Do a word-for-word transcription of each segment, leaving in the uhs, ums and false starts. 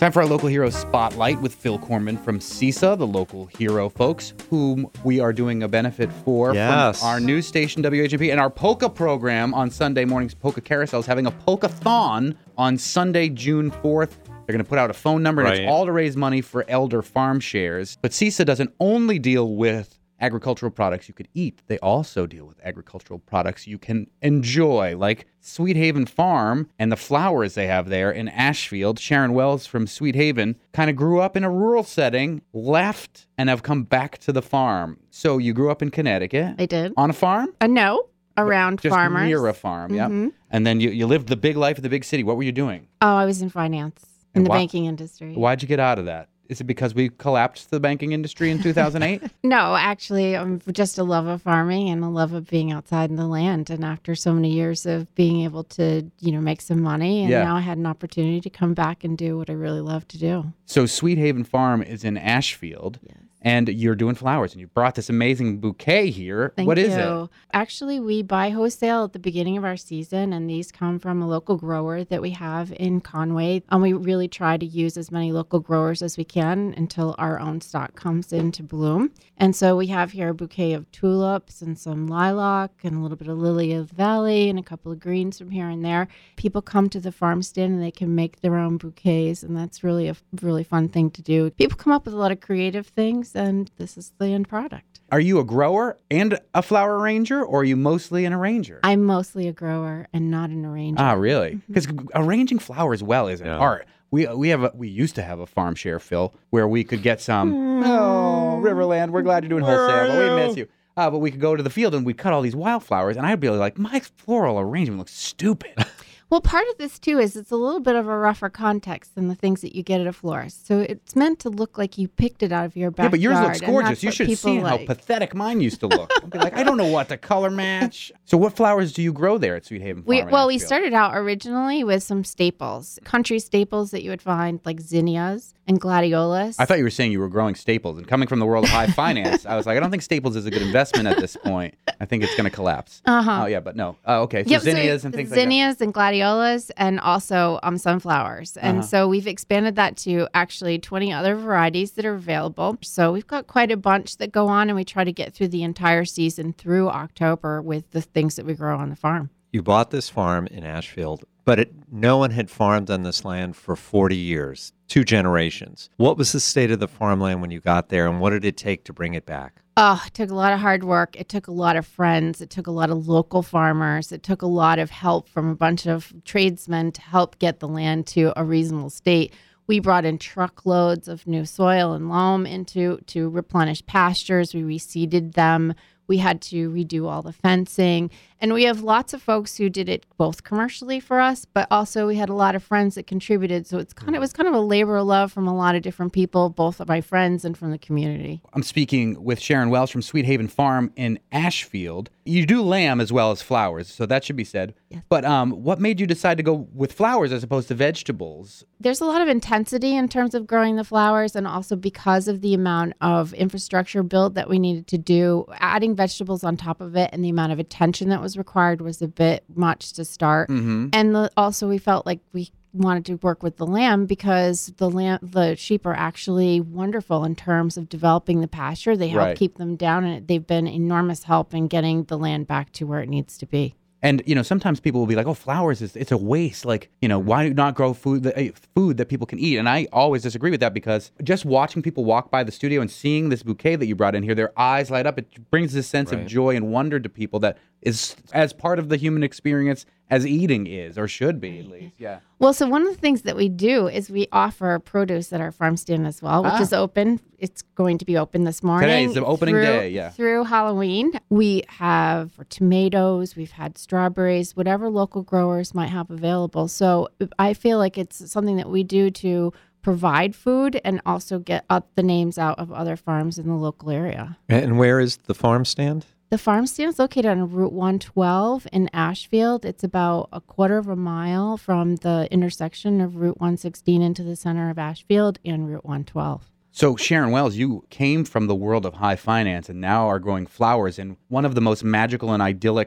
Time for our local hero spotlight with Phil Corman from CISA, the local hero folks, whom we are doing a benefit for yes. from our news station W H M P, and our polka program on Sunday mornings. Polka Carousel is having a polka-thon on Sunday, June fourth. They're going to put out a phone number, and right. it's all to raise money for Elder Farm Shares. But CISA doesn't only deal with agricultural products you could eat. They also deal with agricultural products you can enjoy, like Sweet Haven Farm and the flowers they have there in Ashfield. Sharon Wells from Sweet Haven kind of grew up in a rural setting, left, and have come back to the farm. So you grew up in Connecticut. I did. On a farm? Uh, no, around Just farmers. near a farm, mm-hmm. yeah. And then you, you lived the big life of the big city. What were you doing? Oh, I was in finance, in And the why- banking industry. Why'd you get out of that? Is it because we collapsed the banking industry in two thousand eight? No, actually, I'm just a love of farming and a love of being outside in the land. And after so many years of being able to, you know, make some money, and Yeah. now I had an opportunity to come back and do what I really love to do. So Sweet Haven Farm is in Ashfield. Yes. And you're doing flowers, and you brought this amazing bouquet here. Thank What you. is it? Actually, we buy wholesale at the beginning of our season, and these come from a local grower that we have in Conway. And we really try to use as many local growers as we can until our own stock comes into bloom. And so we have here a bouquet of tulips and some lilac and a little bit of lily of the valley and a couple of greens from here and there. People come to the farm stand and they can make their own bouquets, and that's really a really fun thing to do. People come up with a lot of creative things, and this is the end product. Are you a grower and a flower arranger, or are you mostly an arranger? I'm mostly a grower and not an arranger. Ah, really? Because arranging flowers well is an Yeah. art. We we have a, we used to have a farm share, Phil, where we could get some. Oh, Riverland, we're glad you're doing wholesale, but we miss you. Uh, but we could go to the field and we'd cut all these wildflowers, and I'd be like, my floral arrangement looks stupid. Well, part of this, too, is it's a little bit of a rougher context than the things that you get at a florist. So it's meant to look like you picked it out of your backyard. Yeah, but yours looks and gorgeous. that's You what should people see how like. pathetic mine used to look. I'd be like, I don't know what to color match. So what flowers do you grow there at Sweet Haven Farm? We, in well, we Ashfield? started out originally with some staples, country staples that you would find, like zinnias and gladiolas. I thought you were saying you were growing staples. And coming from the world of high finance, I was like, I don't think staples is a good investment at this point. I think it's going to collapse. Uh-huh. Oh, yeah, but no. Oh, okay. So Yep, zinnias so and things zinnias and gladiolas, and also um, sunflowers. And Uh-huh. so we've expanded that to actually twenty other varieties that are available. So we've got quite a bunch that go on, and we try to get through the entire season through October with the things that we grow on the farm. You bought this farm in Ashfield, but it, no one had farmed on this land for forty years, two generations. What was the state of the farmland when you got there, and what did it take to bring it back? Oh, it took a lot of hard work. It took a lot of friends. It took a lot of local farmers. It took a lot of help from a bunch of tradesmen to help get the land to a reasonable state. We brought in truckloads of new soil and loam into to replenish pastures. We reseeded them. We had to redo all the fencing. And we have lots of folks who did it both commercially for us, but also we had a lot of friends that contributed. So it's kind of, it was kind of a labor of love from a lot of different people, both of my friends and from the community. I'm speaking with Sharon Wells from Sweet Haven Farm in Ashfield. You do lamb as well as flowers, so that should be said. Yes. But um, what made you decide to go with flowers as opposed to vegetables? There's a lot of intensity in terms of growing the flowers, and also because of the amount of infrastructure build that we needed to do, adding vegetables on top of it and the amount of attention that was required was a bit much to start. Mm-hmm. And the, also we felt like we wanted to work with the lamb because the lamb, the sheep are actually wonderful in terms of developing the pasture. They help Right. keep them down, and they've been enormous help in getting the land back to where it needs to be. And, you know, sometimes people will be like, oh, flowers, is it's a waste. Like, you know, why not grow food that, eh, food that people can eat? And I always disagree with that, because just watching people walk by the studio and seeing this bouquet that you brought in here, their eyes light up. It brings this sense of Right. joy and wonder to people that is as part of the human experience as eating is, or should be at least. Yeah. Well, so one of the things that we do is we offer produce at our farm stand as well, which Ah. is open. It's going to be open this morning. Today's the opening through- day, yeah. Through Halloween. We have tomatoes, we've had strawberries, whatever local growers might have available. So I feel like it's something that we do to provide food and also get up the names out of other farms in the local area. And where is the farm stand? The farm stand is located on Route one twelve in Ashfield. It's about a quarter of a mile from the intersection of Route one sixteen into the center of Ashfield and Route one twelve. So, Sharon Wells, you came from the world of high finance and now are growing flowers in one of the most magical and idyllic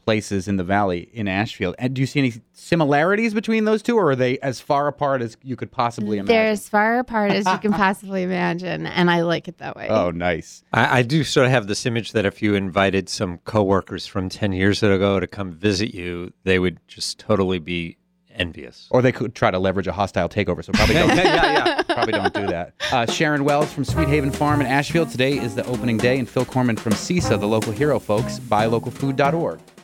places in the valley in Ashfield. And do you see any similarities between those two, or are they as far apart as you could possibly imagine? They're as far apart as you can possibly imagine, and I like it that way. Oh, nice. I, I do sort of have this image that if you invited some coworkers from ten years ago to come visit you, they would just totally be envious. Or they could try to leverage a hostile takeover, so probably don't, yeah, yeah. probably don't do that. Uh, Sharon Wells from Sweet Haven Farm in Ashfield. Today is the opening day, and Phil Corman from CISA, the local hero, folks. buy local food dot org.